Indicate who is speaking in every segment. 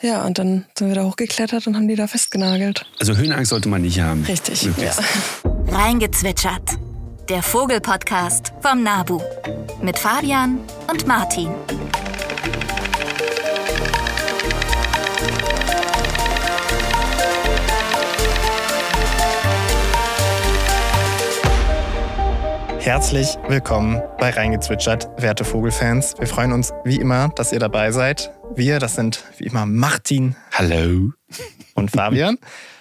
Speaker 1: Ja, und dann sind wir da hochgeklettert und haben die da festgenagelt.
Speaker 2: Also Höhenangst sollte man nicht haben.
Speaker 1: Richtig,
Speaker 2: möglichst.
Speaker 1: ja.
Speaker 3: Reingezwitschert. Der Vogel-Podcast vom NABU. Mit Fabian und Martin.
Speaker 4: Herzlich willkommen bei Reingezwitschert, werte Vogelfans. Wir freuen uns wie immer, dass ihr dabei seid. Wir, das sind wie immer Martin.
Speaker 2: Hallo.
Speaker 4: Und Fabian.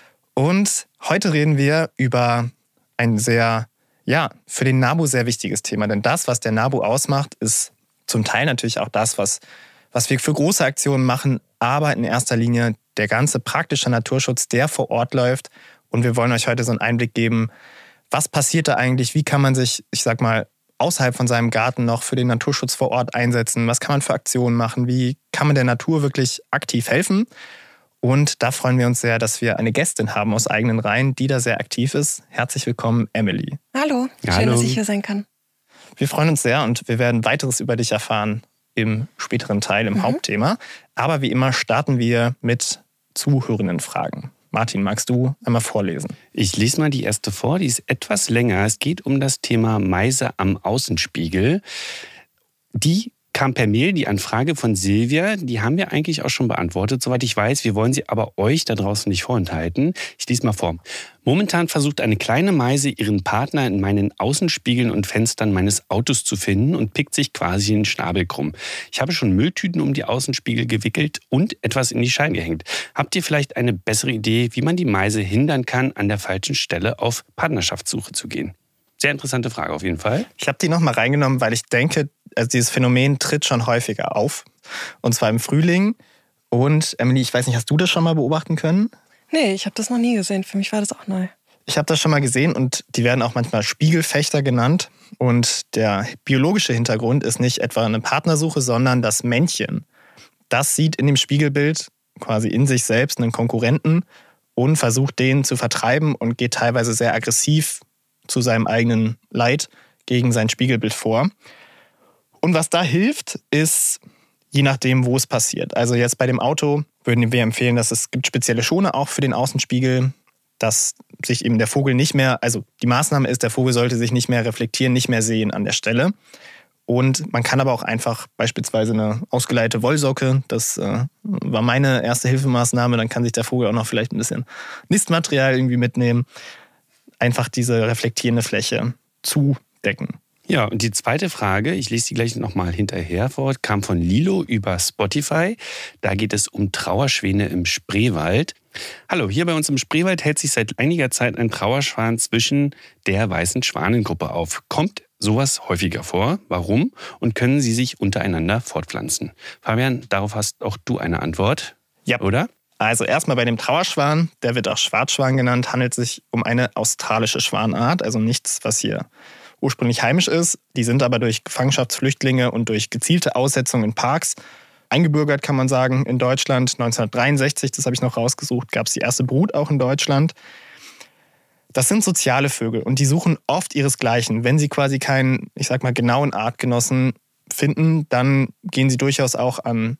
Speaker 4: Und heute reden wir über ein sehr, für den NABU sehr wichtiges Thema. Denn das, was der NABU ausmacht, ist zum Teil natürlich auch das, was wir für große Aktionen machen, aber in erster Linie der ganze praktische Naturschutz, der vor Ort läuft. Und wir wollen euch heute so einen Einblick geben, was passiert da eigentlich? Wie kann man sich, außerhalb von seinem Garten noch für den Naturschutz vor Ort einsetzen? Was kann man für Aktionen machen? Wie kann man der Natur wirklich aktiv helfen? Und da freuen wir uns sehr, dass wir eine Gästin haben aus eigenen Reihen, die da sehr aktiv ist. Herzlich willkommen, Emily.
Speaker 1: Hallo, schön, dass ich hier sein kann.
Speaker 4: Wir freuen uns sehr und wir werden weiteres über dich erfahren im späteren Teil, im Hauptthema. Aber wie immer starten wir mit Zuhörerinnenfragen. Martin, magst du einmal vorlesen?
Speaker 2: Ich lese mal die erste vor, die ist etwas länger. Es geht um das Thema Meise am Außenspiegel. Die kam per Mail, die Anfrage von Silvia, die haben wir eigentlich auch schon beantwortet, soweit ich weiß. Wir wollen sie aber euch da draußen nicht vorenthalten. Ich lese mal vor. Momentan versucht eine kleine Meise ihren Partner in meinen Außenspiegeln und Fenstern meines Autos zu finden und pickt sich quasi den Schnabel krumm. Ich habe schon Mülltüten um die Außenspiegel gewickelt und etwas in die Scheiben gehängt. Habt ihr vielleicht eine bessere Idee, wie man die Meise hindern kann, an der falschen Stelle auf Partnerschaftssuche zu gehen? Sehr interessante Frage auf jeden Fall.
Speaker 4: Ich habe die nochmal reingenommen, weil ich denke, dieses Phänomen tritt schon häufiger auf. Und zwar im Frühling. Und Emily, ich weiß nicht, hast du das schon mal beobachten können?
Speaker 1: Nee, ich habe das noch nie gesehen. Für mich war das auch neu.
Speaker 4: Ich habe das schon mal gesehen und die werden auch manchmal Spiegelfechter genannt. Und der biologische Hintergrund ist nicht etwa eine Partnersuche, sondern das Männchen. Das sieht in dem Spiegelbild quasi in sich selbst einen Konkurrenten und versucht, den zu vertreiben und geht teilweise sehr aggressiv zu seinem eigenen Leid gegen sein Spiegelbild vor. Und was da hilft, ist, je nachdem, wo es passiert. Also jetzt bei dem Auto würden wir empfehlen, dass es gibt spezielle Schoner auch für den Außenspiegel, dass sich eben der Vogel nicht mehr, also die Maßnahme ist, der Vogel sollte sich nicht mehr reflektieren, nicht mehr sehen an der Stelle. Und man kann aber auch einfach beispielsweise eine ausgeleitete Wollsocke, das war meine erste Hilfemaßnahme, dann kann sich der Vogel auch noch vielleicht ein bisschen Nistmaterial irgendwie mitnehmen, einfach diese reflektierende Fläche zudecken.
Speaker 2: Ja, und die zweite Frage, ich lese die gleich nochmal hinterher vor, kam von Lilo über Spotify. Da geht es um Trauerschwäne im Spreewald. Hallo, hier bei uns im Spreewald hält sich seit einiger Zeit ein Trauerschwan zwischen der weißen Schwanengruppe auf. Kommt sowas häufiger vor? Warum? Und können sie sich untereinander fortpflanzen? Fabian, darauf hast auch du eine Antwort,
Speaker 4: ja,
Speaker 2: oder?
Speaker 4: Also erstmal bei dem Trauerschwan, der wird auch Schwarzschwan genannt, handelt sich um eine australische Schwanart, also nichts, was hier ursprünglich heimisch ist. Die sind aber durch Gefangenschaftsflüchtlinge und durch gezielte Aussetzung in Parks eingebürgert, kann man sagen, in Deutschland. 1963, das habe ich noch rausgesucht, gab es die erste Brut auch in Deutschland. Das sind soziale Vögel und die suchen oft ihresgleichen. Wenn sie quasi keinen, genauen Artgenossen finden, dann gehen sie durchaus auch an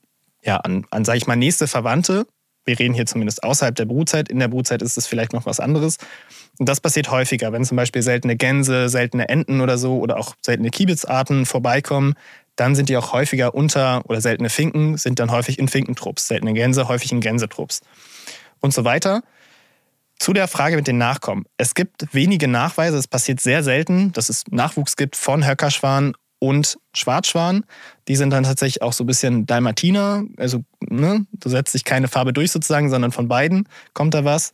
Speaker 4: nächste Verwandte. Wir reden hier zumindest außerhalb der Brutzeit. In der Brutzeit ist es vielleicht noch was anderes. Und das passiert häufiger, wenn zum Beispiel seltene Gänse, seltene Enten oder so oder auch seltene Kiebitzarten vorbeikommen, dann sind die auch häufiger oder seltene Finken sind dann häufig in Finkentrupps, seltene Gänse häufig in Gänsetrupps und so weiter. Zu der Frage mit den Nachkommen. Es gibt wenige Nachweise, es passiert sehr selten, dass es Nachwuchs gibt von Höckerschwan und Schwarzschwan. Die sind dann tatsächlich auch so ein bisschen Dalmatiner. Also da setzt sich keine Farbe durch sozusagen, sondern von beiden kommt da was.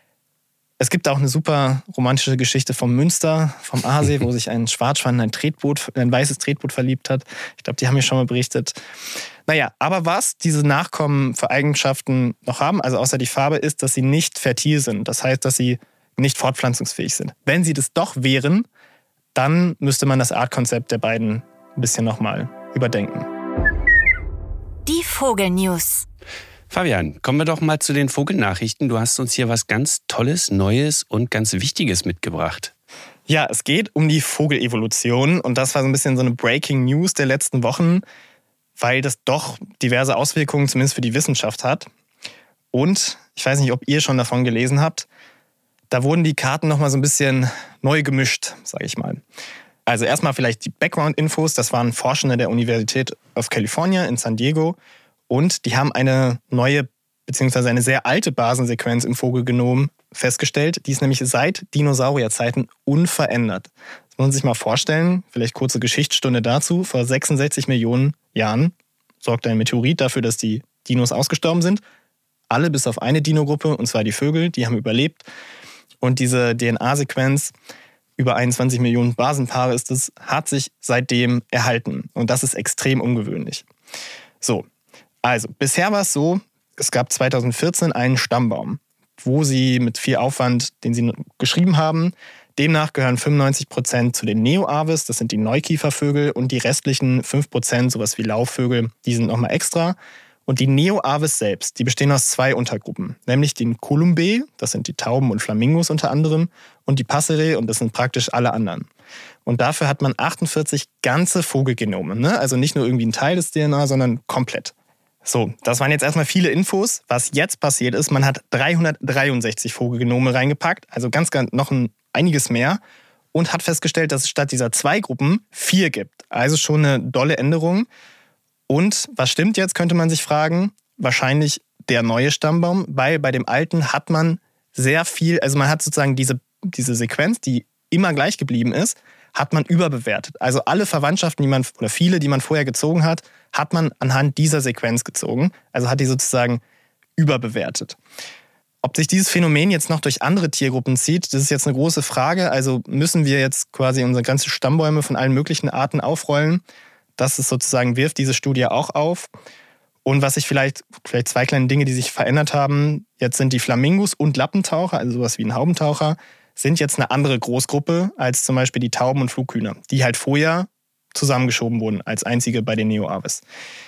Speaker 4: Es gibt auch eine super romantische Geschichte vom Münster, vom Aasee, wo sich ein Schwarzschwan in ein weißes Tretboot verliebt hat. Ich glaube, die haben wir schon mal berichtet. Naja, aber was diese Nachkommen für Eigenschaften noch haben, also außer die Farbe, ist, dass sie nicht fertil sind. Das heißt, dass sie nicht fortpflanzungsfähig sind. Wenn sie das doch wären, dann müsste man das Artkonzept der beiden ein bisschen nochmal überdenken.
Speaker 3: Die Vogelnews.
Speaker 2: Fabian, kommen wir doch mal zu den Vogelnachrichten. Du hast uns hier was ganz Tolles, Neues und ganz Wichtiges mitgebracht.
Speaker 4: Ja, es geht um die Vogelevolution und das war so ein bisschen so eine Breaking News der letzten Wochen, weil das doch diverse Auswirkungen zumindest für die Wissenschaft hat. Und ich weiß nicht, ob ihr schon davon gelesen habt, da wurden die Karten nochmal so ein bisschen neu gemischt, sage ich mal. Also erstmal vielleicht die Background-Infos. Das waren Forschende der Universität of California in San Diego. Und die haben eine neue, beziehungsweise eine sehr alte Basensequenz im Vogelgenom festgestellt. Die ist nämlich seit Dinosaurierzeiten unverändert. Das muss man sich mal vorstellen. Vielleicht kurze Geschichtsstunde dazu. Vor 66 Millionen Jahren sorgte ein Meteorit dafür, dass die Dinos ausgestorben sind. Alle bis auf eine Dinogruppe, und zwar die Vögel, die haben überlebt. Und diese DNA-Sequenz, über 21 Millionen Basenpaare ist es, hat sich seitdem erhalten. Und das ist extrem ungewöhnlich. So, also bisher war es so, es gab 2014 einen Stammbaum, wo sie mit viel Aufwand, den sie geschrieben haben, demnach gehören 95% zu den Neo-Aves, das sind die Neukiefervögel, und die restlichen 5%, sowas wie Laufvögel, die sind nochmal extra. Und die Neo-Aves selbst, die bestehen aus 2 Untergruppen, nämlich den Columbae, das sind die Tauben und Flamingos unter anderem, und die Passerae, und das sind praktisch alle anderen. Und dafür hat man 48 ganze Vogelgenome, ne? Also nicht nur irgendwie ein Teil des DNA, sondern komplett. So, das waren jetzt erstmal viele Infos. Was jetzt passiert ist, man hat 363 Vogelgenome reingepackt, also ganz noch einiges mehr, und hat festgestellt, dass es statt dieser 2 Gruppen 4 gibt. Also schon eine dolle Änderung. Und was stimmt jetzt, könnte man sich fragen? Wahrscheinlich der neue Stammbaum, weil bei dem alten hat man sehr viel, also man hat sozusagen diese Sequenz, die immer gleich geblieben ist, hat man überbewertet. Also alle Verwandtschaften, oder viele, die man vorher gezogen hat, hat man anhand dieser Sequenz gezogen. Also hat die sozusagen überbewertet. Ob sich dieses Phänomen jetzt noch durch andere Tiergruppen zieht, das ist jetzt eine große Frage. Also müssen wir jetzt quasi unsere ganzen Stammbäume von allen möglichen Arten aufrollen? Das ist sozusagen, wirft diese Studie auch auf. Und was sich vielleicht 2 kleine Dinge, die sich verändert haben, jetzt sind die Flamingos und Lappentaucher, also sowas wie ein Haubentaucher, sind jetzt eine andere Großgruppe als zum Beispiel die Tauben und Flughühner, die halt vorher zusammengeschoben wurden als einzige bei den Neo-Aves.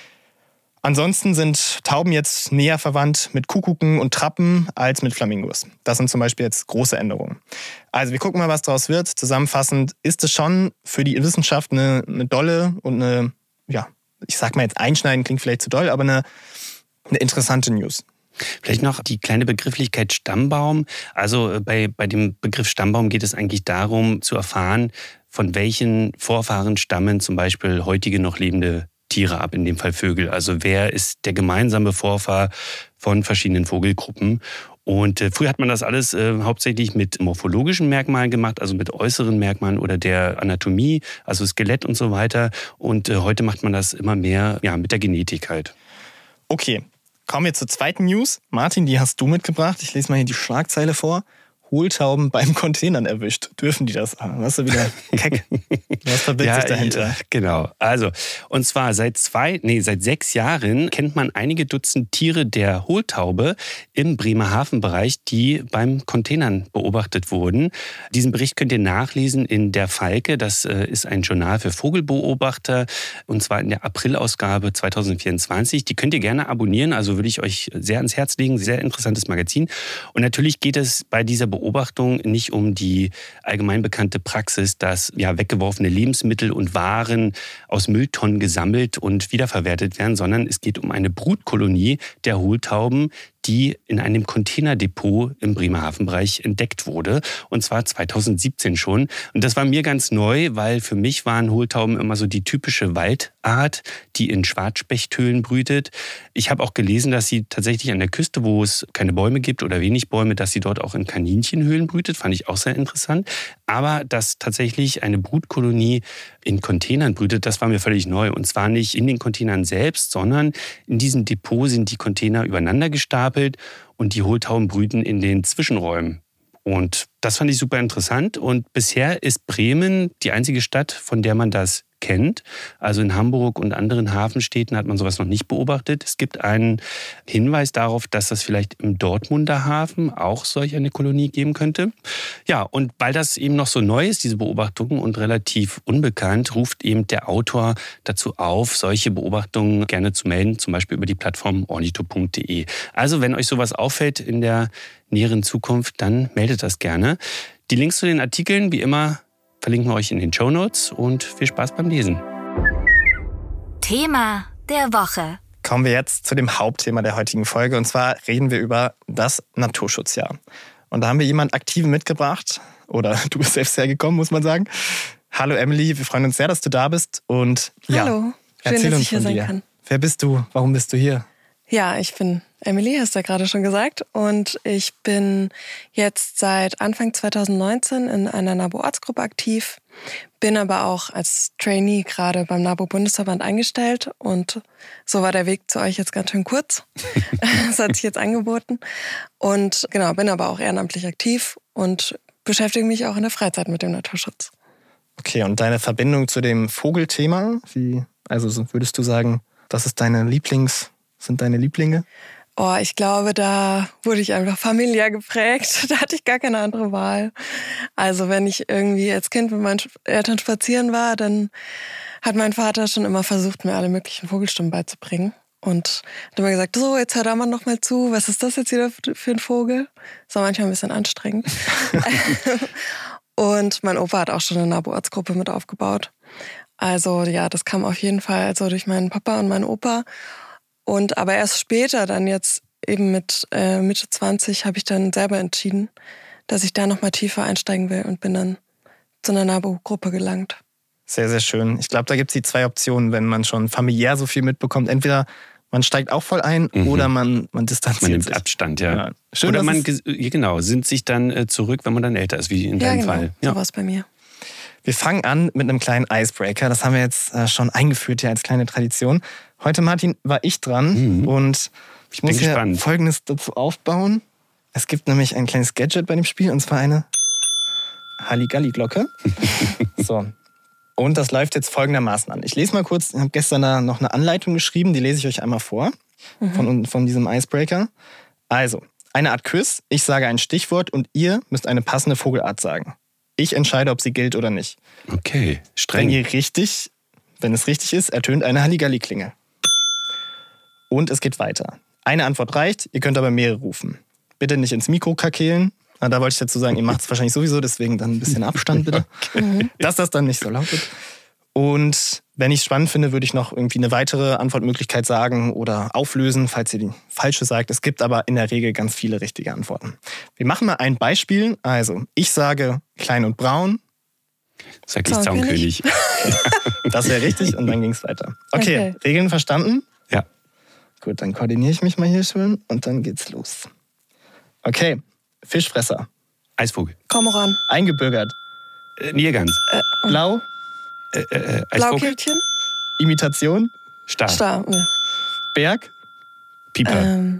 Speaker 4: Ansonsten sind Tauben jetzt näher verwandt mit Kuckucken und Trappen als mit Flamingos. Das sind zum Beispiel jetzt große Änderungen. Also wir gucken mal, was daraus wird. Zusammenfassend ist es schon für die Wissenschaft eine dolle und eine, ja, ich sag mal jetzt einschneiden, klingt vielleicht zu doll, aber eine interessante News.
Speaker 2: Vielleicht noch die kleine Begrifflichkeit Stammbaum. Also bei dem Begriff Stammbaum geht es eigentlich darum, zu erfahren, von welchen Vorfahren stammen zum Beispiel heutige noch lebende Tiere ab, in dem Fall Vögel. Also wer ist der gemeinsame Vorfahr von verschiedenen Vogelgruppen? Und früher hat man das alles hauptsächlich mit morphologischen Merkmalen gemacht, also mit äußeren Merkmalen oder der Anatomie, also Skelett und so weiter. Und heute macht man das immer mehr mit der Genetik halt.
Speaker 4: Okay, kommen wir zur zweiten News. Martin, die hast du mitgebracht. Ich lese mal hier die Schlagzeile vor. Hohltauben beim Containern erwischt. Dürfen die das? Warst du wieder keck? Was verbirgt sich dahinter?
Speaker 2: Genau. Also, und zwar seit 6 Jahren kennt man einige Dutzend Tiere der Hohltaube im Bremerhaven-Bereich, die beim Containern beobachtet wurden. Diesen Bericht könnt ihr nachlesen in der Falke. Das ist ein Journal für Vogelbeobachter, und zwar in der Aprilausgabe 2024. Die könnt ihr gerne abonnieren, also würde ich euch sehr ans Herz legen. Sehr interessantes Magazin. Und natürlich geht es bei dieser Beobachtung nicht um die allgemein bekannte Praxis, dass weggeworfene Lebensmittel und Waren aus Mülltonnen gesammelt und wiederverwertet werden, sondern es geht um eine Brutkolonie der Hohltauben, die in einem Containerdepot im Bremerhaven-Bereich entdeckt wurde. Und zwar 2017 schon. Und das war mir ganz neu, weil für mich waren Hohltauben immer so die typische Waldart, die in Schwarzspechthöhlen brütet. Ich habe auch gelesen, dass sie tatsächlich an der Küste, wo es keine Bäume gibt oder wenig Bäume, dass sie dort auch in Kaninchenhöhlen brütet. Fand ich auch sehr interessant. Aber dass tatsächlich eine Brutkolonie in Containern brütet, das war mir völlig neu. Und zwar nicht in den Containern selbst, sondern in diesem Depot sind die Container übereinander gestapelt und die Hohltauben brüten in den Zwischenräumen. Und das fand ich super interessant. Und bisher ist Bremen die einzige Stadt, von der man das kennt. Also in Hamburg und anderen Hafenstädten hat man sowas noch nicht beobachtet. Es gibt einen Hinweis darauf, dass das vielleicht im Dortmunder Hafen auch solch eine Kolonie geben könnte. Ja, und weil das eben noch so neu ist, diese Beobachtungen, und relativ unbekannt, ruft eben der Autor dazu auf, solche Beobachtungen gerne zu melden, zum Beispiel über die Plattform ornitho.de. Also wenn euch sowas auffällt in der näheren Zukunft, dann meldet das gerne. Die Links zu den Artikeln, wie immer, verlinken wir euch in den Shownotes, und viel Spaß beim Lesen.
Speaker 3: Thema der Woche.
Speaker 4: Kommen wir jetzt zu dem Hauptthema der heutigen Folge. Und zwar reden wir über das Naturschutzjahr. Und da haben wir jemanden Aktiven mitgebracht. Oder du bist selbst hergekommen, muss man sagen. Hallo Emily, wir freuen uns sehr, dass du da bist. Und
Speaker 1: hallo, schön, dass ich hier sein kann.
Speaker 4: Wer bist du? Warum bist du hier?
Speaker 1: Ja, ich bin Emily, hast du ja gerade schon gesagt. Und ich bin jetzt seit Anfang 2019 in einer NABU-Ortsgruppe aktiv. Bin aber auch als Trainee gerade beim NABU-Bundesverband eingestellt. Und so war der Weg zu euch jetzt ganz schön kurz. Das hat sich jetzt angeboten. Und genau, bin aber auch ehrenamtlich aktiv und beschäftige mich auch in der Freizeit mit dem Naturschutz.
Speaker 4: Okay, und deine Verbindung zu dem Vogelthema? Also würdest du sagen, das ist sind deine Lieblinge?
Speaker 1: Oh, ich glaube, da wurde ich einfach familiär geprägt. Da hatte ich gar keine andere Wahl. Also wenn ich irgendwie als Kind mit meinen Eltern spazieren war, dann hat mein Vater schon immer versucht, mir alle möglichen Vogelstimmen beizubringen. Und hat immer gesagt, so, jetzt hör da mal noch mal zu. Was ist das jetzt wieder für ein Vogel? Das war manchmal ein bisschen anstrengend. Und mein Opa hat auch schon eine NABU-Ortsgruppe mit aufgebaut. Also ja, das kam auf jeden Fall also durch meinen Papa und meinen Opa. Und aber erst später, dann jetzt eben mit Mitte 20, habe ich dann selber entschieden, dass ich da noch mal tiefer einsteigen will und bin dann zu einer NABU-Gruppe gelangt.
Speaker 4: Sehr, sehr schön. Ich glaube, da gibt es die zwei Optionen, wenn man schon familiär so viel mitbekommt. Entweder man steigt auch voll ein oder man distanziert sich. Man nimmt
Speaker 2: Abstand, ja.
Speaker 4: Schön,
Speaker 2: oder man sind sich dann zurück, wenn man dann älter ist, wie in deinem Fall.
Speaker 1: Ja, so war es bei mir.
Speaker 4: Wir fangen an mit einem kleinen Icebreaker. Das haben wir jetzt schon eingeführt hier als kleine Tradition. Heute, Martin, war ich dran und ich muss hier Folgendes dazu aufbauen. Es gibt nämlich ein kleines Gadget bei dem Spiel und zwar eine Halligalli-Glocke. So. Und das läuft jetzt folgendermaßen an. Ich lese mal kurz, ich habe gestern da noch eine Anleitung geschrieben, die lese ich euch einmal vor von diesem Icebreaker. Also, eine Art Quiz. Ich sage ein Stichwort und ihr müsst eine passende Vogelart sagen. Ich entscheide, ob sie gilt oder nicht.
Speaker 2: Okay, streng.
Speaker 4: Wenn es richtig ist, ertönt eine Halligalli-Klinge. Und es geht weiter. Eine Antwort reicht, ihr könnt aber mehrere rufen. Bitte nicht ins Mikro kakelen. Da wollte ich dazu sagen, ihr macht es wahrscheinlich sowieso, deswegen dann ein bisschen Abstand bitte. Okay. Dass das dann nicht so laut wird. Und wenn ich es spannend finde, würde ich noch irgendwie eine weitere Antwortmöglichkeit sagen oder auflösen, falls ihr die falsche sagt. Es gibt aber in der Regel ganz viele richtige Antworten. Wir machen mal ein Beispiel. Also, ich sage klein und braun.
Speaker 2: Sag ich Zaunkönig.
Speaker 4: Das wäre richtig und dann ging es weiter. Okay, Regeln verstanden?
Speaker 2: Ja.
Speaker 4: Gut, dann koordiniere ich mich mal hier schön und dann geht's los. Okay, Fischfresser.
Speaker 2: Eisvogel.
Speaker 1: Kormoran.
Speaker 4: Eingebürgert.
Speaker 2: Nilgans.
Speaker 4: Blau.
Speaker 1: Blaukehlchen.
Speaker 4: Imitation.
Speaker 1: Star. Ja.
Speaker 4: Berg.
Speaker 2: Pieper.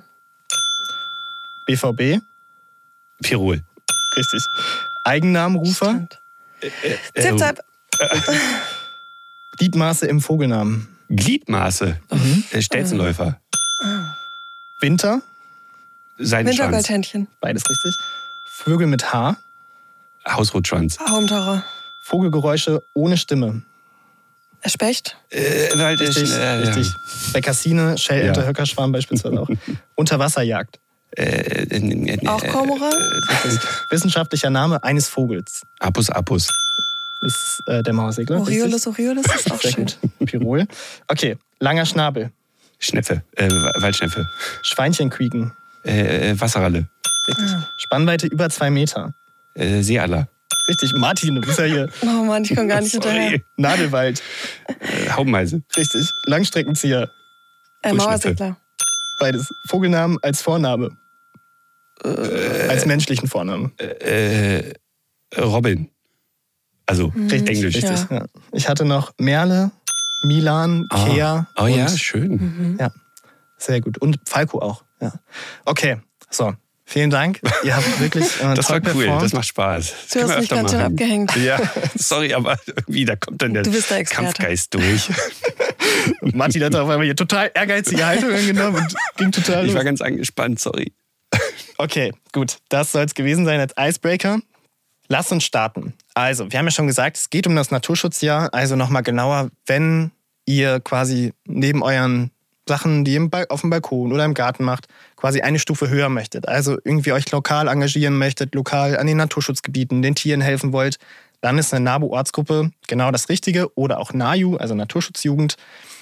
Speaker 4: BVB.
Speaker 2: Pirol.
Speaker 4: Richtig. Eigennamenrufer.
Speaker 1: Zip-Zap.
Speaker 4: Gliedmaße im Vogelnamen.
Speaker 2: Gliedmaße. Stelzenläufer.
Speaker 4: Winter.
Speaker 2: Seidenschwanz.
Speaker 1: Wintergoldhändchen.
Speaker 4: Beides richtig. Vögel mit Haar.
Speaker 2: Hausrotschwanz.
Speaker 1: Haumtaucher.
Speaker 4: Vogelgeräusche ohne Stimme.
Speaker 1: Specht.
Speaker 4: Richtig. Bekassine, Schellente, Höckerschwarm beispielsweise auch. Unterwasserjagd.
Speaker 1: Auch Kormoran?
Speaker 4: Wissenschaftlicher Name eines Vogels.
Speaker 2: Apus.
Speaker 4: Das ist der Mauersegler.
Speaker 1: Oriolus ist auch schön.
Speaker 4: Gut. Pirol. Okay, langer Schnabel.
Speaker 2: Schnepfe. Waldschnepfe.
Speaker 4: Schweinchenquieken.
Speaker 2: Wasserralle.
Speaker 4: Richtig. Spannweite über 2 Meter.
Speaker 2: Seeadler.
Speaker 4: Richtig, Martin, du bist ja hier.
Speaker 1: Oh Mann, ich komme gar nicht hinterher.
Speaker 4: Nadelwald.
Speaker 2: Haubenmeise.
Speaker 4: Richtig, Langstreckenzieher.
Speaker 1: Mauersegler.
Speaker 4: Beides. Vogelnamen als Vorname. Als menschlichen Vornamen.
Speaker 2: Robin. Also Englisch.
Speaker 4: Richtig. Ja. Ich hatte noch Merle, Milan, Kea.
Speaker 2: Oh ja, schön.
Speaker 4: Ja, sehr gut. Und Falco auch. Ja. Okay, so. Vielen Dank. Ihr habt wirklich
Speaker 2: das war cool,
Speaker 4: performt.
Speaker 2: Das macht Spaß. Das
Speaker 1: du hast mich ganz schön abgehängt.
Speaker 2: Ja, sorry, aber irgendwie, da kommt dann der Kampfgeist durch.
Speaker 4: Und Martin hat auf einmal hier total ehrgeizige Haltung angenommen und ging total los.
Speaker 2: Ich war ganz angespannt, sorry.
Speaker 4: Okay, gut. Das soll es gewesen sein als Icebreaker. Lass uns starten. Also, wir haben ja schon gesagt, es geht um das Naturschutzjahr. Also nochmal genauer, wenn ihr quasi neben euren Sachen, die ihr auf dem Balkon oder im Garten macht, quasi eine Stufe höher möchtet. Also irgendwie euch lokal engagieren möchtet, lokal an den Naturschutzgebieten, den Tieren helfen wollt, dann ist eine NABU-Ortsgruppe genau das Richtige. Oder auch NAJU, also Naturschutzjugend.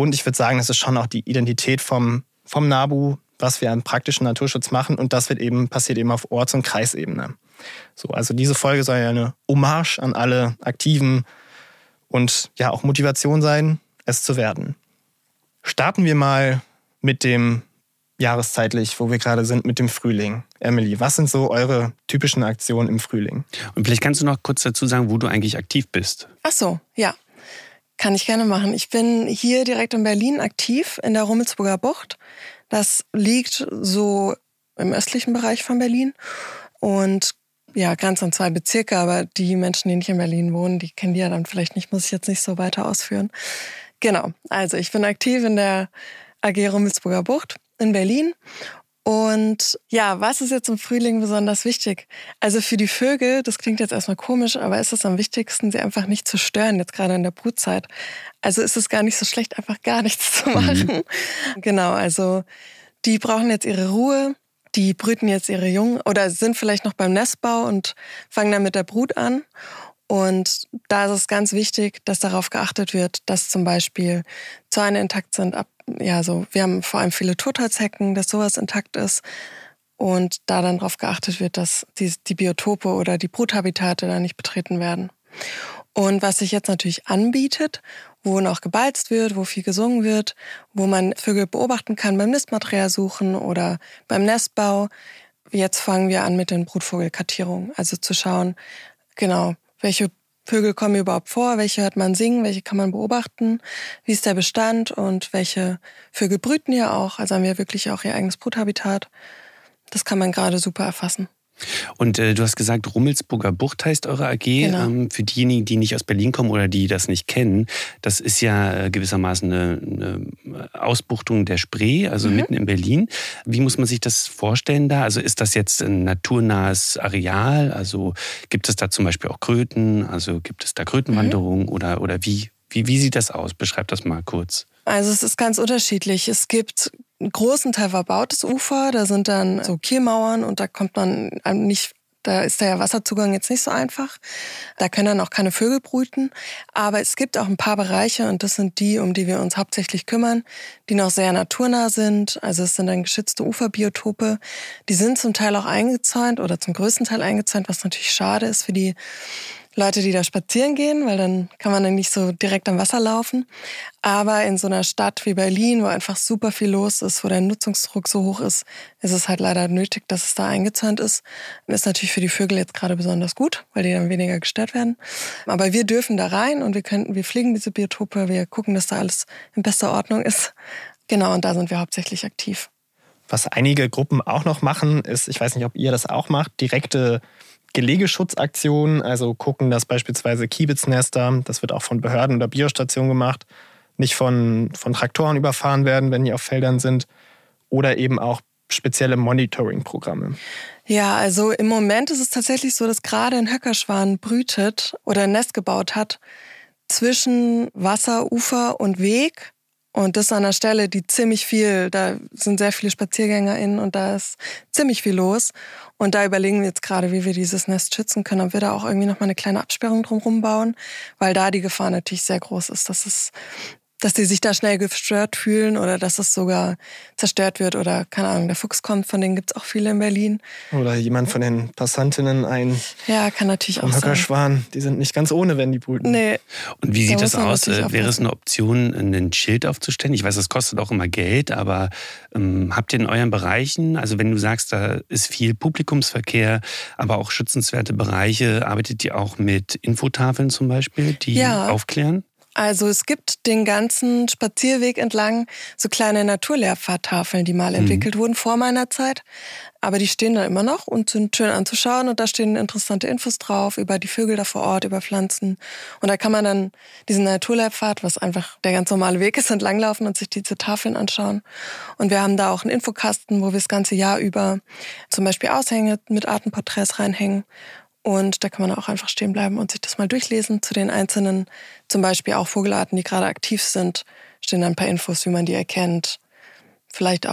Speaker 4: Und ich würde sagen, das ist schon auch die Identität vom NABU, was wir an praktischen Naturschutz machen. Und das passiert eben auf Orts- und Kreisebene. So, also diese Folge soll ja eine Hommage an alle Aktiven und ja auch Motivation sein, es zu werden. Starten wir mal mit dem jahreszeitlich, wo wir gerade sind, mit dem Frühling. Emily, was sind so eure typischen Aktionen im Frühling?
Speaker 2: Und vielleicht kannst du noch kurz dazu sagen, wo du eigentlich aktiv bist.
Speaker 1: Ach so, ja. Kann ich gerne machen. Ich bin hier direkt in Berlin aktiv, in der Rummelsburger Bucht. Das liegt so im östlichen Bereich von Berlin und ja, grenzt an 2 Bezirke, aber die Menschen, die nicht in Berlin wohnen, die kennen die ja dann vielleicht nicht, muss ich jetzt nicht so weiter ausführen. Genau, also ich bin aktiv in der AG Rummelsburger Bucht in Berlin. Und ja, was ist jetzt im Frühling besonders wichtig? Also für die Vögel, das klingt jetzt erstmal komisch, aber ist es am wichtigsten, sie einfach nicht zu stören, jetzt gerade in der Brutzeit. Also ist es gar nicht so schlecht, einfach gar nichts zu machen. Genau, also die brauchen jetzt ihre Ruhe, die brüten jetzt ihre Jungen oder sind vielleicht noch beim Nestbau und fangen dann mit der Brut an. Und da ist es ganz wichtig, dass darauf geachtet wird, dass zum Beispiel Zäune intakt sind. Wir haben vor allem viele Totholzhecken, dass sowas intakt ist. Und da dann darauf geachtet wird, dass die Biotope oder die Bruthabitate da nicht betreten werden. Und was sich jetzt natürlich anbietet, wo noch gebalzt wird, wo viel gesungen wird, wo man Vögel beobachten kann beim Nistmaterial suchen oder beim Nestbau. Jetzt fangen wir an mit den Brutvogelkartierungen. Also zu schauen, genau, welche Vögel kommen überhaupt vor, welche hört man singen, welche kann man beobachten, wie ist der Bestand und welche Vögel brüten hier auch. Also haben wir wirklich auch ihr eigenes Bruthabitat. Das kann man gerade super erfassen.
Speaker 2: Und du hast gesagt, Rummelsburger Bucht heißt eure AG.
Speaker 1: Genau.
Speaker 2: Für diejenigen, die nicht aus Berlin kommen oder die das nicht kennen, das ist ja gewissermaßen eine Ausbuchtung der Spree, also mitten in Berlin. Wie muss man sich das vorstellen da? Also ist das jetzt ein naturnahes Areal? Also gibt es da zum Beispiel auch Kröten? Also gibt es da Krötenwanderungen oder wie sieht das aus? Beschreib das mal kurz.
Speaker 1: Also es ist ganz unterschiedlich. Es gibt einen großen Teil verbautes Ufer, da sind dann so Kielmauern und da kommt man nicht, da ist der Wasserzugang jetzt nicht so einfach. Da können dann auch keine Vögel brüten. Aber es gibt auch ein paar Bereiche und das sind die, um die wir uns hauptsächlich kümmern, die noch sehr naturnah sind. Also es sind dann geschützte Uferbiotope. Die sind zum Teil auch eingezäunt oder zum größten Teil eingezäunt, was natürlich schade ist für die Leute, die da spazieren gehen, weil dann kann man dann nicht so direkt am Wasser laufen. Aber in so einer Stadt wie Berlin, wo einfach super viel los ist, wo der Nutzungsdruck so hoch ist, ist es halt leider nötig, dass es da eingezäunt ist. Ist natürlich für die Vögel jetzt gerade besonders gut, weil die dann weniger gestört werden. Aber wir dürfen da rein und wir pflegen diese Biotope, wir gucken, dass da alles in bester Ordnung ist. Genau, und da sind wir hauptsächlich aktiv.
Speaker 4: Was einige Gruppen auch noch machen, ist, ich weiß nicht, ob ihr das auch macht, direkte Gelegeschutzaktionen, also gucken, dass beispielsweise Kiebitznester, das wird auch von Behörden oder Biostationen gemacht, nicht von Traktoren überfahren werden, wenn die auf Feldern sind, oder eben auch spezielle Monitoring-Programme.
Speaker 1: Ja, also im Moment ist es tatsächlich so, dass gerade ein Höckerschwan brütet oder ein Nest gebaut hat zwischen Wasser, Ufer und Weg. Und das an einer Stelle, die ziemlich viel, da sind sehr viele SpaziergängerInnen und da ist ziemlich viel los. Und da überlegen wir jetzt gerade, wie wir dieses Nest schützen können, ob wir da auch irgendwie nochmal eine kleine Absperrung drumherum bauen, weil da die Gefahr natürlich sehr groß ist, dass die sich da schnell gestört fühlen oder dass es sogar zerstört wird oder, keine Ahnung, der Fuchs kommt, von denen gibt es auch viele in Berlin.
Speaker 4: Oder jemand von den Passantinnen
Speaker 1: Ja, kann natürlich auch sein.
Speaker 4: Höckerschwan, die sind nicht ganz ohne, wenn die brüten.
Speaker 1: Nee.
Speaker 2: Und wie sieht das aus?
Speaker 1: Wäre
Speaker 2: es eine Option, ein Schild aufzustellen? Ich weiß, das kostet auch immer Geld, aber habt ihr in euren Bereichen, also wenn du sagst, da ist viel Publikumsverkehr, aber auch schützenswerte Bereiche, arbeitet ihr auch mit Infotafeln zum Beispiel, die aufklären?
Speaker 1: Also es gibt den ganzen Spazierweg entlang so kleine Naturlehrpfadtafeln, die mal entwickelt wurden vor meiner Zeit. Aber die stehen da immer noch und sind schön anzuschauen und da stehen interessante Infos drauf über die Vögel da vor Ort, über Pflanzen. Und da kann man dann diesen Naturlehrpfad, was einfach der ganz normale Weg ist, entlanglaufen und sich diese Tafeln anschauen. Und wir haben da auch einen Infokasten, wo wir das ganze Jahr über zum Beispiel Aushänge mit Artenporträts reinhängen. Und da kann man auch einfach stehen bleiben und sich das mal durchlesen zu den einzelnen, zum Beispiel auch Vogelarten, die gerade aktiv sind. Stehen dann ein paar Infos, wie man die erkennt. Vielleicht auch,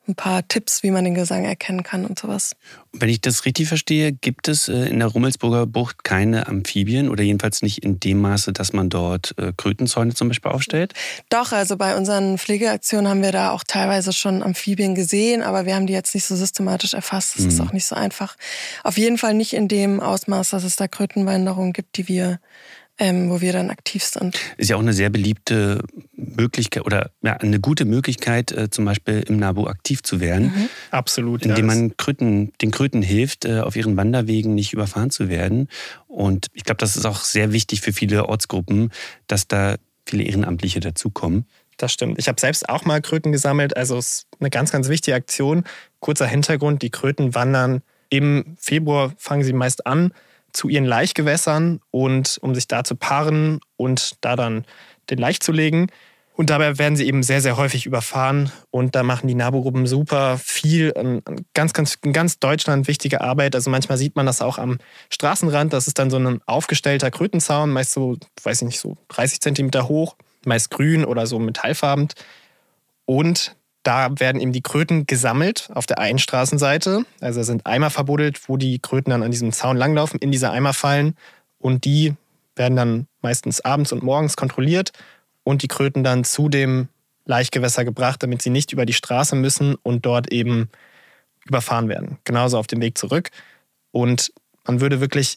Speaker 1: ein paar Tipps, wie man den Gesang erkennen kann und sowas.
Speaker 2: Wenn ich das richtig verstehe, gibt es in der Rummelsburger Bucht keine Amphibien oder jedenfalls nicht in dem Maße, dass man dort Krötenzäune zum Beispiel aufstellt?
Speaker 1: Doch, also bei unseren Pflegeaktionen haben wir da auch teilweise schon Amphibien gesehen, aber wir haben die jetzt nicht so systematisch erfasst. Das ist auch nicht so einfach. Auf jeden Fall nicht in dem Ausmaß, dass es da Krötenwanderungen gibt, die wir wo wir dann aktiv sind.
Speaker 2: Ist ja auch eine sehr beliebte Möglichkeit oder eine gute Möglichkeit, zum Beispiel im NABU aktiv zu werden.
Speaker 4: Absolut.
Speaker 2: Indem man den Kröten hilft, auf ihren Wanderwegen nicht überfahren zu werden. Und ich glaube, das ist auch sehr wichtig für viele Ortsgruppen, dass da viele Ehrenamtliche dazukommen.
Speaker 4: Das stimmt. Ich habe selbst auch mal Kröten gesammelt. Also es ist eine ganz, ganz wichtige Aktion. Kurzer Hintergrund, die Kröten wandern im Februar, fangen sie meist an, zu ihren Laichgewässern und um sich da zu paaren und da dann den Laich zu legen. Und dabei werden sie eben sehr, sehr häufig überfahren. Und da machen die NABU-Gruppen super viel, in ganz Deutschland wichtige Arbeit. Also manchmal sieht man das auch am Straßenrand. Das ist dann so ein aufgestellter Krötenzaun, meist so, weiß ich nicht, so 30 Zentimeter hoch, meist grün oder so metallfarben. Und da werden eben die Kröten gesammelt auf der einen Straßenseite. Also da sind Eimer verbuddelt, wo die Kröten dann an diesem Zaun langlaufen, in diese Eimer fallen. Und die werden dann meistens abends und morgens kontrolliert und die Kröten dann zu dem Laichgewässer gebracht, damit sie nicht über die Straße müssen und dort eben überfahren werden. Genauso auf dem Weg zurück. Und man würde wirklich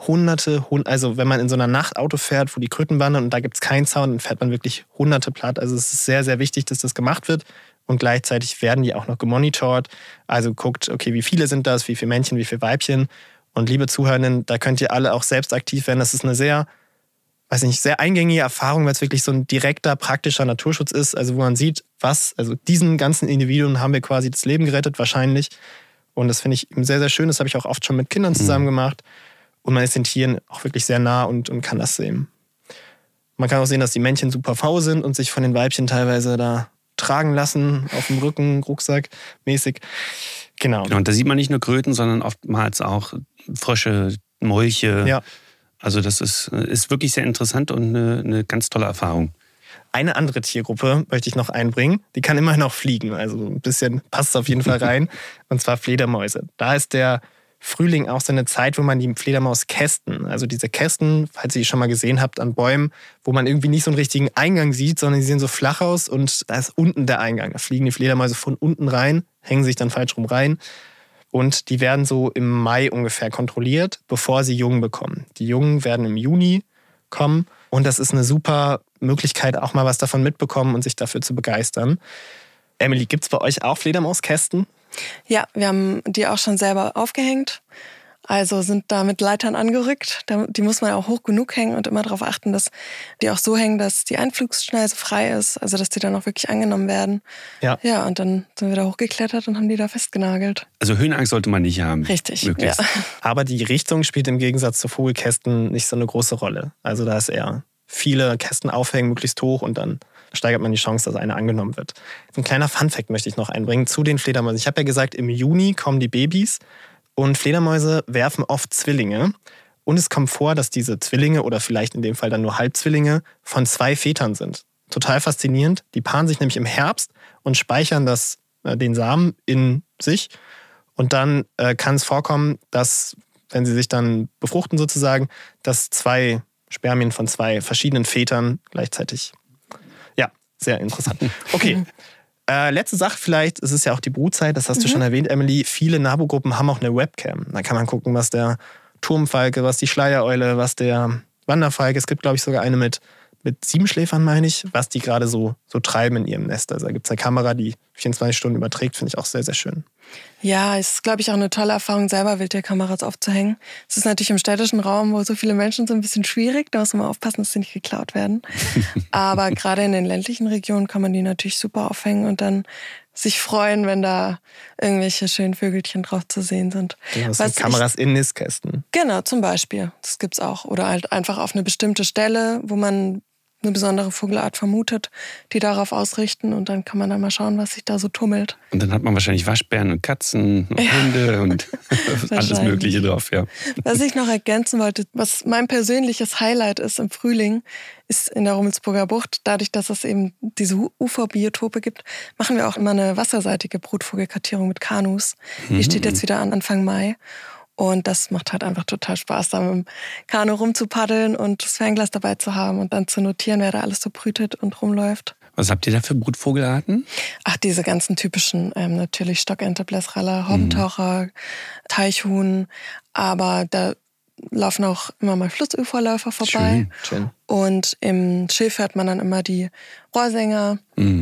Speaker 4: also wenn man in so einer Nacht Auto fährt, wo die Kröten wandern und da gibt es keinen Zaun, dann fährt man wirklich Hunderte platt. Also es ist sehr, sehr wichtig, dass das gemacht wird. Und gleichzeitig werden die auch noch gemonitort. Also guckt, okay, wie viele sind das, wie viele Männchen, wie viele Weibchen. Und liebe Zuhörerinnen, da könnt ihr alle auch selbst aktiv werden. Das ist eine sehr eingängige Erfahrung, weil es wirklich so ein direkter, praktischer Naturschutz ist. Also wo man sieht, diesen ganzen Individuen haben wir quasi das Leben gerettet, wahrscheinlich. Und das finde ich sehr, sehr schön. Das habe ich auch oft schon mit Kindern zusammen gemacht. Und man ist den Tieren auch wirklich sehr nah und kann das sehen. Man kann auch sehen, dass die Männchen super faul sind und sich von den Weibchen teilweise da tragen lassen, auf dem Rücken, Rucksack mäßig. Genau.
Speaker 2: Und da sieht man nicht nur Kröten, sondern oftmals auch Frösche, Molche.
Speaker 4: Ja.
Speaker 2: Also das ist wirklich sehr interessant und eine ganz tolle Erfahrung.
Speaker 4: Eine andere Tiergruppe möchte ich noch einbringen. Die kann immerhin auch fliegen. Also ein bisschen passt es auf jeden Fall rein. Und zwar Fledermäuse. Da ist der Frühling auch so eine Zeit, wo man die Fledermauskästen, also diese Kästen, falls ihr die schon mal gesehen habt, an Bäumen, wo man irgendwie nicht so einen richtigen Eingang sieht, sondern die sehen so flach aus und da ist unten der Eingang. Da fliegen die Fledermäuse von unten rein, hängen sich dann falsch rum rein und die werden so im Mai ungefähr kontrolliert, bevor sie Jungen bekommen. Die Jungen werden im Juni kommen und das ist eine super Möglichkeit, auch mal was davon mitbekommen und sich dafür zu begeistern. Emily, gibt es bei euch auch Fledermauskästen?
Speaker 1: Ja, wir haben die auch schon selber aufgehängt. Also sind da mit Leitern angerückt. Die muss man auch hoch genug hängen und immer darauf achten, dass die auch so hängen, dass die Einflugsschneise frei ist. Also dass die dann auch wirklich angenommen werden. Ja, und dann sind wir da hochgeklettert und haben die da festgenagelt.
Speaker 2: Also Höhenangst sollte man nicht haben.
Speaker 1: Richtig,
Speaker 2: möglichst.
Speaker 1: ja.
Speaker 4: Aber die Richtung spielt im Gegensatz zu Vogelkästen nicht so eine große Rolle. Also da ist eher viele Kästen aufhängen, möglichst hoch und dann steigert man die Chance, dass eine angenommen wird. Ein kleiner Funfact möchte ich noch einbringen zu den Fledermäusen. Ich habe ja gesagt, im Juni kommen die Babys und Fledermäuse werfen oft Zwillinge. Und es kommt vor, dass diese Zwillinge oder vielleicht in dem Fall dann nur Halbzwillinge von 2 Vätern sind. Total faszinierend. Die paaren sich nämlich im Herbst und speichern den Samen in sich. Und dann kann es vorkommen, dass, wenn sie sich dann befruchten sozusagen, dass 2 Spermien von 2 verschiedenen Vätern gleichzeitig. Ja, sehr interessant. Okay, letzte Sache vielleicht, es ist ja auch die Brutzeit, das hast du schon erwähnt, Emily. Viele NABU-Gruppen haben auch eine Webcam. Da kann man gucken, was der Turmfalke, was die Schleiereule, was der Wanderfalke, es gibt glaube ich sogar eine mit 7 meine ich, was die gerade so treiben in ihrem Nest. Also da gibt es eine Kamera, die 24 Stunden überträgt, finde ich auch sehr, sehr schön.
Speaker 1: Ja, es ist, glaube ich, auch eine tolle Erfahrung, selber Wildtierkameras aufzuhängen. Es ist natürlich im städtischen Raum, wo so viele Menschen sind, ein bisschen schwierig. Da muss man aufpassen, dass sie nicht geklaut werden. Aber gerade in den ländlichen Regionen kann man die natürlich super aufhängen und dann sich freuen, wenn da irgendwelche schönen Vögelchen drauf zu sehen sind.
Speaker 4: Genau, das sind Kameras in Nistkästen.
Speaker 1: Genau, zum Beispiel. Das gibt's auch. Oder halt einfach auf eine bestimmte Stelle, wo man eine besondere Vogelart vermutet, die darauf ausrichten. Und dann kann man da mal schauen, was sich da so tummelt.
Speaker 2: Und dann hat man wahrscheinlich Waschbären und Katzen und Hunde und alles Mögliche drauf. Ja.
Speaker 1: Was ich noch ergänzen wollte, was mein persönliches Highlight ist im Frühling, ist in der Rummelsburger Bucht. Dadurch, dass es eben diese Uferbiotope gibt, machen wir auch immer eine wasserseitige Brutvogelkartierung mit Kanus. Die steht jetzt wieder an Anfang Mai. Und das macht halt einfach total Spaß, da mit dem Kanu rumzupaddeln und das Fernglas dabei zu haben und dann zu notieren, wer da alles so brütet und rumläuft.
Speaker 2: Was habt ihr da für Brutvogelarten?
Speaker 1: Ach, diese ganzen typischen, natürlich Stockente, Blässraller, Hobbentaucher, Teichhuhn. Aber da laufen auch immer mal Flussuferläufer vorbei.
Speaker 4: Schön.
Speaker 1: Und im Schilf hört man dann immer die Rohrsänger.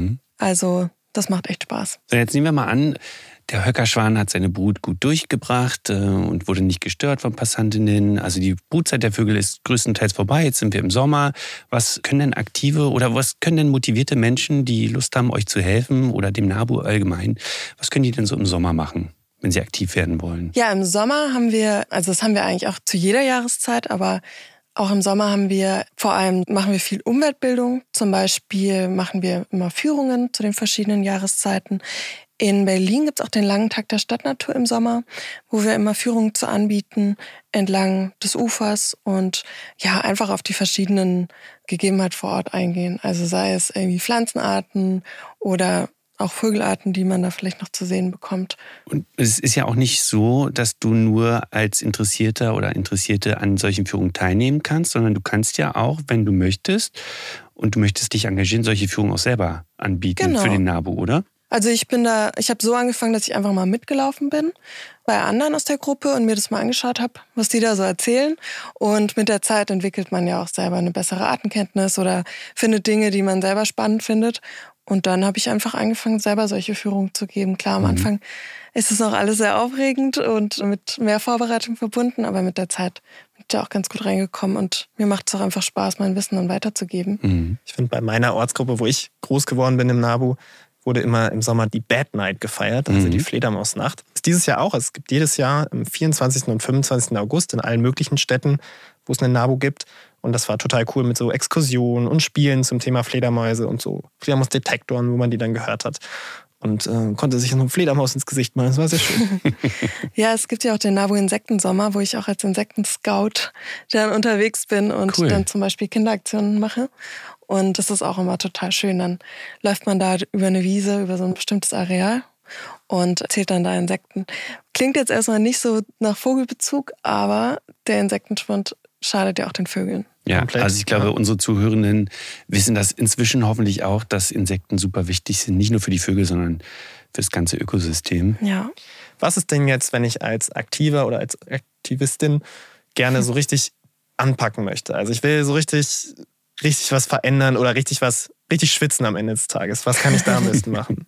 Speaker 1: Also das macht echt Spaß.
Speaker 2: So, jetzt nehmen wir mal an, der Höckerschwan hat seine Brut gut durchgebracht und wurde nicht gestört von Passantinnen. Also die Brutzeit der Vögel ist größtenteils vorbei. Jetzt sind wir im Sommer. Was können denn aktive oder was können denn motivierte Menschen, die Lust haben, euch zu helfen oder dem NABU allgemein, was können die denn so im Sommer machen, wenn sie aktiv werden wollen?
Speaker 1: Ja, im Sommer haben wir, also das haben wir eigentlich auch zu jeder Jahreszeit, aber auch im Sommer machen wir viel Umweltbildung. Zum Beispiel machen wir immer Führungen zu den verschiedenen Jahreszeiten. In Berlin gibt es auch den langen Tag der Stadtnatur im Sommer, wo wir immer Führungen zu anbieten entlang des Ufers und ja einfach auf die verschiedenen Gegebenheiten vor Ort eingehen. Also sei es irgendwie Pflanzenarten oder auch Vogelarten, die man da vielleicht noch zu sehen bekommt.
Speaker 2: Und es ist ja auch nicht so, dass du nur als Interessierter oder Interessierte an solchen Führungen teilnehmen kannst, sondern du kannst ja auch, wenn du möchtest und du möchtest dich engagieren, solche Führungen auch selber anbieten für den NABU, oder?
Speaker 1: Also ich habe so angefangen, dass ich einfach mal mitgelaufen bin bei anderen aus der Gruppe und mir das mal angeschaut habe, was die da so erzählen. Und mit der Zeit entwickelt man ja auch selber eine bessere Artenkenntnis oder findet Dinge, die man selber spannend findet. Und dann habe ich einfach angefangen, selber solche Führungen zu geben. Klar, am Anfang ist es noch alles sehr aufregend und mit mehr Vorbereitung verbunden, aber mit der Zeit bin ich da auch ganz gut reingekommen und mir macht es auch einfach Spaß, mein Wissen dann weiterzugeben.
Speaker 4: Ich finde, bei meiner Ortsgruppe, wo ich groß geworden bin im NABU, wurde immer im Sommer die Bad Night gefeiert, also die Fledermausnacht. Das ist dieses Jahr auch. Es gibt jedes Jahr am 24. und 25. August in allen möglichen Städten, wo es einen NABU gibt. Und das war total cool mit so Exkursionen und Spielen zum Thema Fledermäuse und so Fledermausdetektoren, wo man die dann gehört hat. Und konnte sich so eine Fledermaus ins Gesicht malen. Das war sehr schön.
Speaker 1: Ja, es gibt ja auch den NABU Insektensommer, wo ich auch als Insektenscout dann unterwegs bin und dann zum Beispiel Kinderaktionen mache. Und das ist auch immer total schön. Dann läuft man da über eine Wiese, über so ein bestimmtes Areal und zählt dann da Insekten. Klingt jetzt erstmal nicht so nach Vogelbezug, aber der Insektenschwund schadet ja auch den Vögeln.
Speaker 2: Ja,
Speaker 4: Komplett.
Speaker 2: also ich glaube, unsere Zuhörenden wissen das inzwischen hoffentlich auch, dass Insekten super wichtig sind. Nicht nur für die Vögel, sondern für das ganze Ökosystem.
Speaker 1: Ja.
Speaker 4: Was ist denn jetzt, wenn ich als Aktiver oder als Aktivistin gerne so richtig anpacken möchte? Also ich will so richtig was verändern oder richtig schwitzen am Ende des Tages. Was kann ich da am besten machen?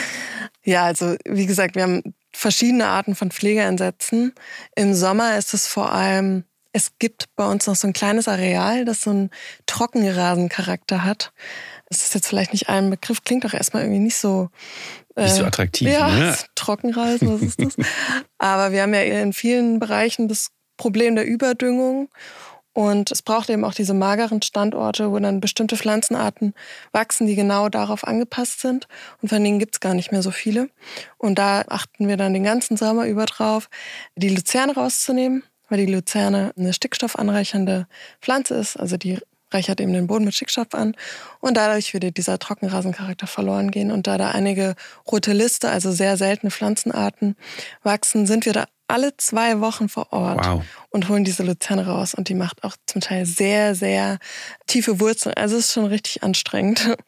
Speaker 1: Ja, also wie gesagt, wir haben verschiedene Arten von Pflegeansätzen. Im Sommer ist es vor allem, es gibt bei uns noch so ein kleines Areal, das so einen Trockenrasencharakter hat. Das ist jetzt vielleicht nicht ein Begriff, klingt doch erstmal irgendwie nicht so
Speaker 2: attraktiv,
Speaker 1: ja,
Speaker 2: ne?
Speaker 1: Trockenrasen, was ist das? Aber wir haben ja in vielen Bereichen das Problem der Überdüngung. Und es braucht eben auch diese mageren Standorte, wo dann bestimmte Pflanzenarten wachsen, die genau darauf angepasst sind. Und von denen gibt es gar nicht mehr so viele. Und da achten wir dann den ganzen Sommer über drauf, die Luzerne rauszunehmen, weil die Luzerne eine stickstoffanreichernde Pflanze ist. Also die reichert eben den Boden mit Stickstoff an. Und dadurch würde dieser Trockenrasencharakter verloren gehen. Und da eine rote Liste, also sehr seltene Pflanzenarten wachsen, sind wir da alle 2 Wochen vor Ort und holen diese Luzerne raus. Und die macht auch zum Teil sehr, sehr tiefe Wurzeln. Also es ist schon richtig anstrengend.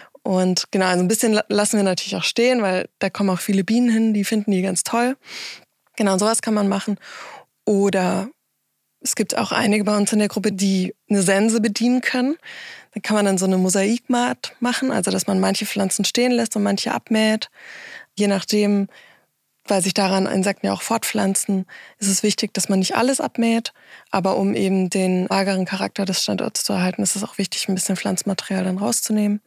Speaker 1: Und genau, also ein bisschen lassen wir natürlich auch stehen, weil da kommen auch viele Bienen hin, die finden die ganz toll. Genau, sowas kann man machen. Oder es gibt auch einige bei uns in der Gruppe, die eine Sense bedienen können. Da kann man dann so eine Mosaikmat machen, also dass man manche Pflanzen stehen lässt und manche abmäht. Je nachdem, weil sich daran Insekten ja auch fortpflanzen, ist es wichtig, dass man nicht alles abmäht. Aber um eben den mageren Charakter des Standorts zu erhalten, ist es auch wichtig, ein bisschen Pflanzenmaterial dann rauszunehmen.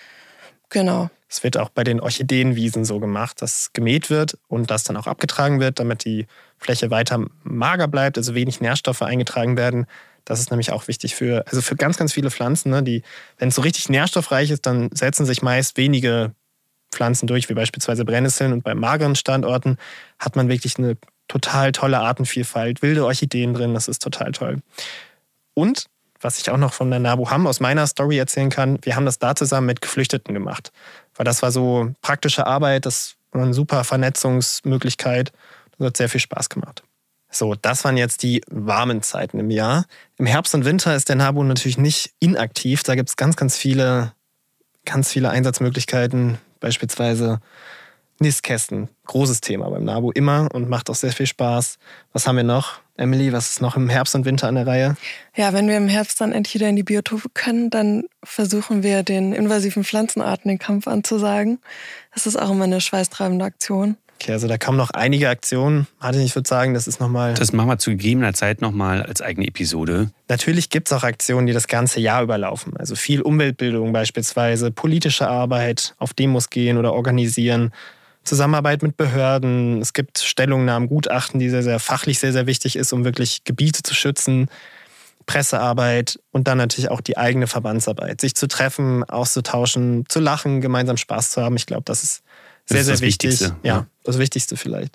Speaker 1: Genau.
Speaker 4: Es wird auch bei den Orchideenwiesen so gemacht, dass gemäht wird und das dann auch abgetragen wird, damit die Fläche weiter mager bleibt, also wenig Nährstoffe eingetragen werden, Das ist nämlich auch wichtig für ganz, ganz viele Pflanzen. Ne, wenn es so richtig nährstoffreich ist, dann setzen sich meist wenige Pflanzen durch, wie beispielsweise Brennnesseln. Und bei mageren Standorten hat man wirklich eine total tolle Artenvielfalt, wilde Orchideen drin, das ist total toll. Und was ich auch noch von der NABU Hamm aus meiner Story erzählen kann, wir haben das da zusammen mit Geflüchteten gemacht. Weil das war so praktische Arbeit, das war eine super Vernetzungsmöglichkeit. Das hat sehr viel Spaß gemacht. So, das waren jetzt die warmen Zeiten im Jahr. Im Herbst und Winter ist der NABU natürlich nicht inaktiv. Da gibt es ganz, ganz viele Einsatzmöglichkeiten. Beispielsweise Nistkästen. Großes Thema beim NABU immer und macht auch sehr viel Spaß. Was haben wir noch? Emily, was ist noch im Herbst und Winter an der Reihe?
Speaker 1: Ja, wenn wir im Herbst dann endlich wieder in die Biotope können, dann versuchen wir den invasiven Pflanzenarten den Kampf anzusagen. Das ist auch immer eine schweißtreibende Aktion.
Speaker 4: Okay, also da kommen noch einige Aktionen. Martin, ich würde sagen, das ist nochmal...
Speaker 2: Das machen wir zu gegebener Zeit nochmal als eigene Episode.
Speaker 4: Natürlich gibt es auch Aktionen, die das ganze Jahr überlaufen. Also viel Umweltbildung beispielsweise, politische Arbeit, auf Demos gehen oder organisieren, Zusammenarbeit mit Behörden. Es gibt Stellungnahmen, Gutachten, die sehr, sehr fachlich sehr, sehr wichtig ist, um wirklich Gebiete zu schützen. Pressearbeit und dann natürlich auch die eigene Verbandsarbeit. Sich zu treffen, auszutauschen, zu lachen, gemeinsam Spaß zu haben. Ich glaube, das ist sehr, sehr wichtig. Ja, das Wichtigste vielleicht.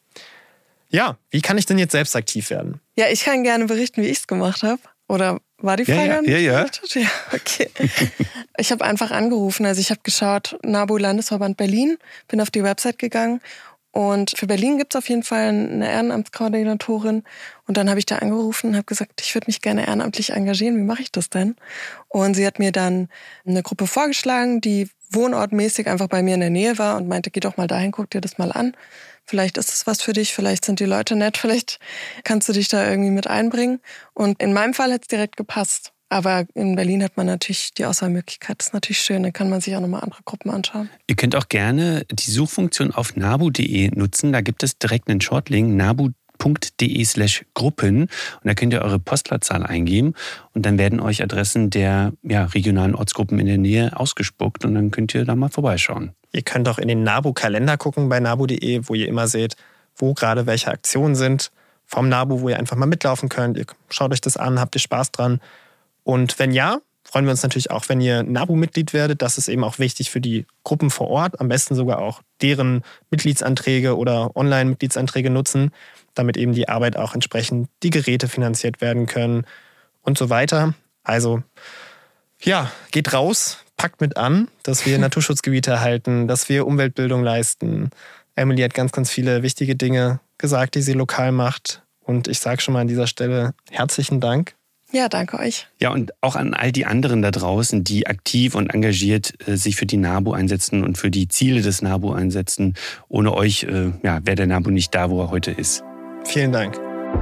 Speaker 4: Ja, wie kann ich denn jetzt selbst aktiv werden?
Speaker 1: Ja, ich kann gerne berichten, wie ich es gemacht habe. Oder war die Frage?
Speaker 2: Ja.
Speaker 1: Ja, okay. Ich habe einfach angerufen. Also ich habe geschaut, NABU Landesverband Berlin, bin auf die Website gegangen. Und für Berlin gibt es auf jeden Fall eine Ehrenamtskoordinatorin. Und dann habe ich da angerufen und habe gesagt, ich würde mich gerne ehrenamtlich engagieren. Wie mache ich das denn? Und sie hat mir dann eine Gruppe vorgeschlagen, die wohnortmäßig einfach bei mir in der Nähe war und meinte, geh doch mal dahin, guck dir das mal an. Vielleicht ist es was für dich, vielleicht sind die Leute nett, vielleicht kannst du dich da irgendwie mit einbringen. Und in meinem Fall hat es direkt gepasst. Aber in Berlin hat man natürlich die Auswahlmöglichkeit. Das ist natürlich schön, dann kann man sich auch nochmal andere Gruppen anschauen.
Speaker 2: Ihr könnt auch gerne die Suchfunktion auf nabu.de nutzen. Da gibt es direkt einen Shortlink, nabu.de/Gruppen. Und da könnt ihr eure Postleitzahl eingeben. Und dann werden euch Adressen der regionalen Ortsgruppen in der Nähe ausgespuckt. Und dann könnt ihr da mal vorbeischauen.
Speaker 4: Ihr könnt auch in den NABU-Kalender gucken bei nabu.de, wo ihr immer seht, wo gerade welche Aktionen sind vom NABU, wo ihr einfach mal mitlaufen könnt. Ihr schaut euch das an, habt ihr Spaß dran. Und wenn ja, freuen wir uns natürlich auch, wenn ihr NABU-Mitglied werdet. Das ist eben auch wichtig für die Gruppen vor Ort. Am besten sogar auch deren Mitgliedsanträge oder Online-Mitgliedsanträge nutzen, damit eben die Arbeit auch entsprechend die Geräte finanziert werden können und so weiter. Also ja, geht raus, packt mit an, dass wir Naturschutzgebiete erhalten, dass wir Umweltbildung leisten. Emily hat ganz, ganz viele wichtige Dinge gesagt, die sie lokal macht. Und ich sage schon mal an dieser Stelle herzlichen Dank.
Speaker 1: Ja, danke euch.
Speaker 2: Ja, und auch an all die anderen da draußen, die aktiv und engagiert sich für die NABU einsetzen und für die Ziele des NABU einsetzen. Ohne euch wäre der NABU nicht da, wo er heute ist.
Speaker 4: Vielen Dank.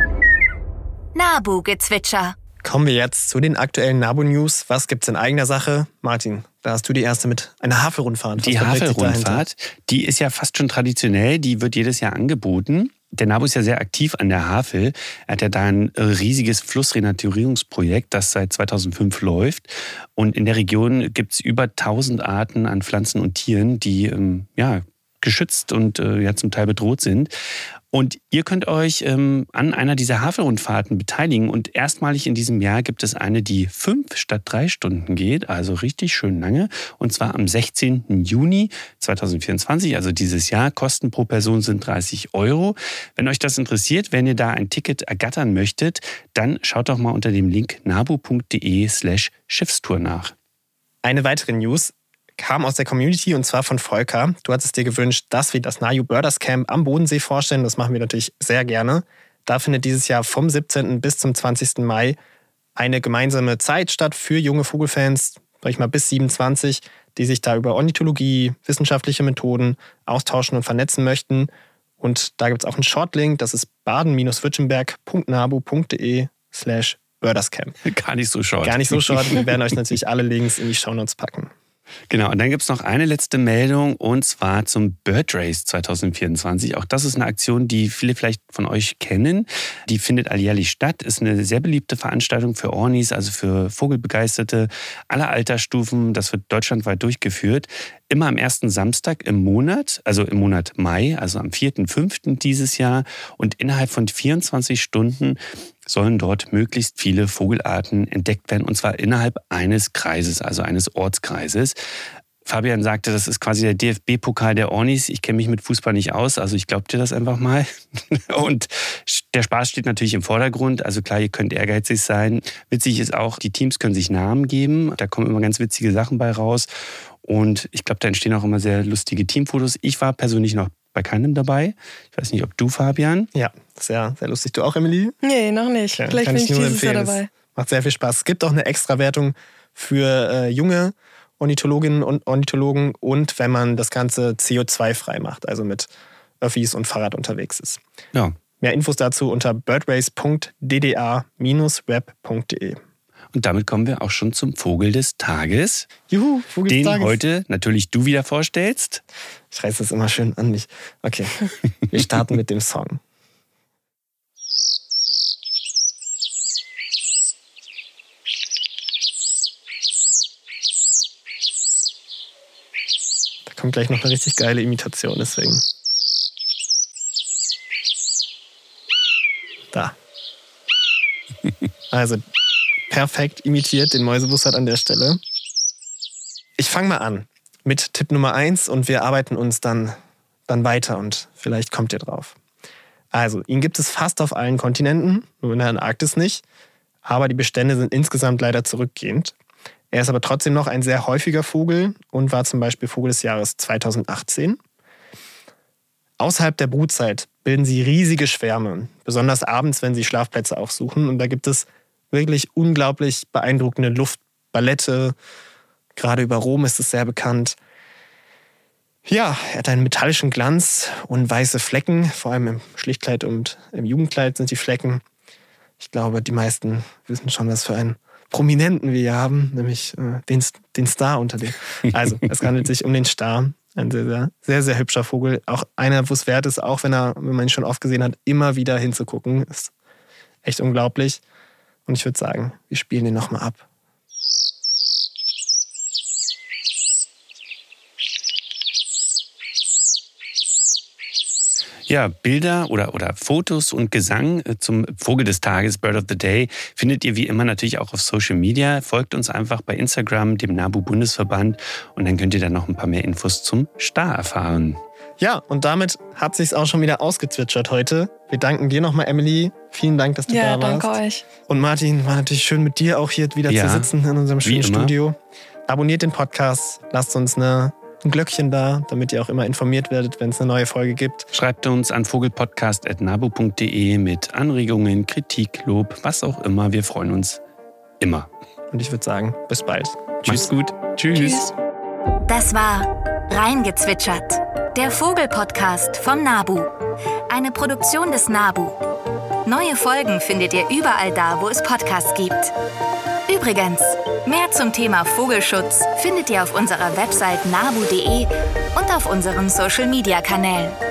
Speaker 3: NABU-Gezwitscher.
Speaker 4: Kommen wir jetzt zu den aktuellen NABU-News. Was gibt's in eigener Sache? Martin, da hast du die erste mit einer Havelrundfahrt.
Speaker 2: Die Havelrundfahrt, die ist ja fast schon traditionell, die wird jedes Jahr angeboten. Der NABU ist ja sehr aktiv an der Havel. Er hat ja da ein riesiges Flussrenaturierungsprojekt, das seit 2005 läuft. Und in der Region gibt es über 1000 Arten an Pflanzen und Tieren, die geschützt und zum Teil bedroht sind. Und ihr könnt euch an einer dieser Havelrundfahrten beteiligen. Und erstmalig in diesem Jahr gibt es eine, die 5 statt 3 Stunden geht, also richtig schön lange. Und zwar am 16. Juni 2024, also dieses Jahr. Kosten pro Person sind 30 €. Wenn euch das interessiert, wenn ihr da ein Ticket ergattern möchtet, dann schaut doch mal unter dem Link nabu.de/Schiffstour nach.
Speaker 4: Eine weitere News kam aus der Community und zwar von Volker. Du hattest dir gewünscht, dass wir das NABU Birders Camp am Bodensee vorstellen. Das machen wir natürlich sehr gerne. Da findet dieses Jahr vom 17. bis zum 20. Mai eine gemeinsame Zeit statt für junge Vogelfans, sag ich mal bis 27, die sich da über Ornithologie, wissenschaftliche Methoden austauschen und vernetzen möchten. Und da gibt es auch einen Shortlink, das ist baden-württemberg.nabu.de/Birderscamp.
Speaker 2: Gar nicht so short.
Speaker 4: Gar nicht so short. Wir werden euch natürlich alle Links in die Shownotes packen.
Speaker 2: Genau, und dann gibt es noch eine letzte Meldung und zwar zum Bird Race 2024. Auch das ist eine Aktion, die viele vielleicht von euch kennen. Die findet alljährlich statt, ist eine sehr beliebte Veranstaltung für Ornis, also für Vogelbegeisterte aller Altersstufen. Das wird deutschlandweit durchgeführt. Immer am ersten Samstag im Monat, also im Monat Mai, also am 4.5. dieses Jahr. Und innerhalb von 24 Stunden sollen dort möglichst viele Vogelarten entdeckt werden, und zwar innerhalb eines Kreises, also eines Ortskreises. Fabian sagte, das ist quasi der DFB-Pokal der Ornis. Ich kenne mich mit Fußball nicht aus, also ich glaube dir das einfach mal. Und der Spaß steht natürlich im Vordergrund. Also klar, ihr könnt ehrgeizig sein. Witzig ist auch, die Teams können sich Namen geben. Da kommen immer ganz witzige Sachen bei raus. Und ich glaube, da entstehen auch immer sehr lustige Teamfotos. Ich war persönlich noch bei keinem dabei. Ich weiß nicht, ob du, Fabian?
Speaker 4: Ja, sehr, sehr lustig. Du auch, Emily?
Speaker 1: Nee, noch nicht.
Speaker 4: Ja,
Speaker 1: vielleicht bin ich dieses Jahr dabei.
Speaker 4: Macht sehr viel Spaß. Es gibt auch eine Extrawertung für junge Ornithologinnen und Ornithologen und wenn man das Ganze CO2-frei macht, also mit Öffis und Fahrrad unterwegs ist.
Speaker 2: Ja.
Speaker 4: Mehr Infos dazu unter birdrace.dda-web.de.
Speaker 2: Und damit kommen wir auch schon zum Vogel des Tages.
Speaker 4: Juhu, Vogel des Tages.
Speaker 2: Den heute natürlich du wieder vorstellst.
Speaker 4: Ich reiß das immer schön an mich. Okay, wir starten mit dem Song. Kommt gleich noch eine richtig geile Imitation, deswegen. Da. Also, perfekt imitiert, den Mäusebussard an der Stelle. Ich fange mal an mit Tipp Nummer 1 und wir arbeiten uns dann weiter und vielleicht kommt ihr drauf. Also, ihn gibt es fast auf allen Kontinenten, nur in der Antarktis nicht, aber die Bestände sind insgesamt leider zurückgehend. Er ist aber trotzdem noch ein sehr häufiger Vogel und war zum Beispiel Vogel des Jahres 2018. Außerhalb der Brutzeit bilden sie riesige Schwärme, besonders abends, wenn sie Schlafplätze aufsuchen. Und da gibt es wirklich unglaublich beeindruckende Luftballette. Gerade über Rom ist es sehr bekannt. Ja, er hat einen metallischen Glanz und weiße Flecken, vor allem im Schlichtkleid und im Jugendkleid sind die Flecken. Ich glaube, die meisten wissen schon, was für einen Prominenten wir hier haben, nämlich den Star unter dem. Also, es handelt sich um den Star. Ein sehr, sehr, sehr hübscher Vogel. Auch einer, wo es wert ist, auch wenn man ihn schon oft gesehen hat, immer wieder hinzugucken. Ist echt unglaublich. Und ich würde sagen, wir spielen den nochmal ab.
Speaker 2: Ja, Bilder oder Fotos und Gesang zum Vogel des Tages, Bird of the Day, findet ihr wie immer natürlich auch auf Social Media. Folgt uns einfach bei Instagram, dem NABU-Bundesverband, und dann könnt ihr dann noch ein paar mehr Infos zum Star erfahren.
Speaker 4: Ja, und damit hat sich's auch schon wieder ausgezwitschert heute. Wir danken dir nochmal, Emily. Vielen Dank, dass du da warst.
Speaker 1: Ja, danke euch.
Speaker 4: Und Martin, war natürlich schön, mit dir auch hier wieder zu sitzen in unserem schönen Studio. Abonniert den Podcast, lasst uns ein Glöckchen da, damit ihr auch immer informiert werdet, wenn es eine neue Folge gibt.
Speaker 2: Schreibt uns an vogelpodcast@nabu.de mit Anregungen, Kritik, Lob, was auch immer. Wir freuen uns immer.
Speaker 4: Und ich würde sagen, bis bald.
Speaker 2: Tschüss. Macht's gut. Tschüss.
Speaker 3: Das war Reingezwitschert, der Vogelpodcast vom NABU. Eine Produktion des NABU. Neue Folgen findet ihr überall da, wo es Podcasts gibt. Übrigens, mehr zum Thema Vogelschutz findet ihr auf unserer Website nabu.de und auf unseren Social-Media-Kanälen.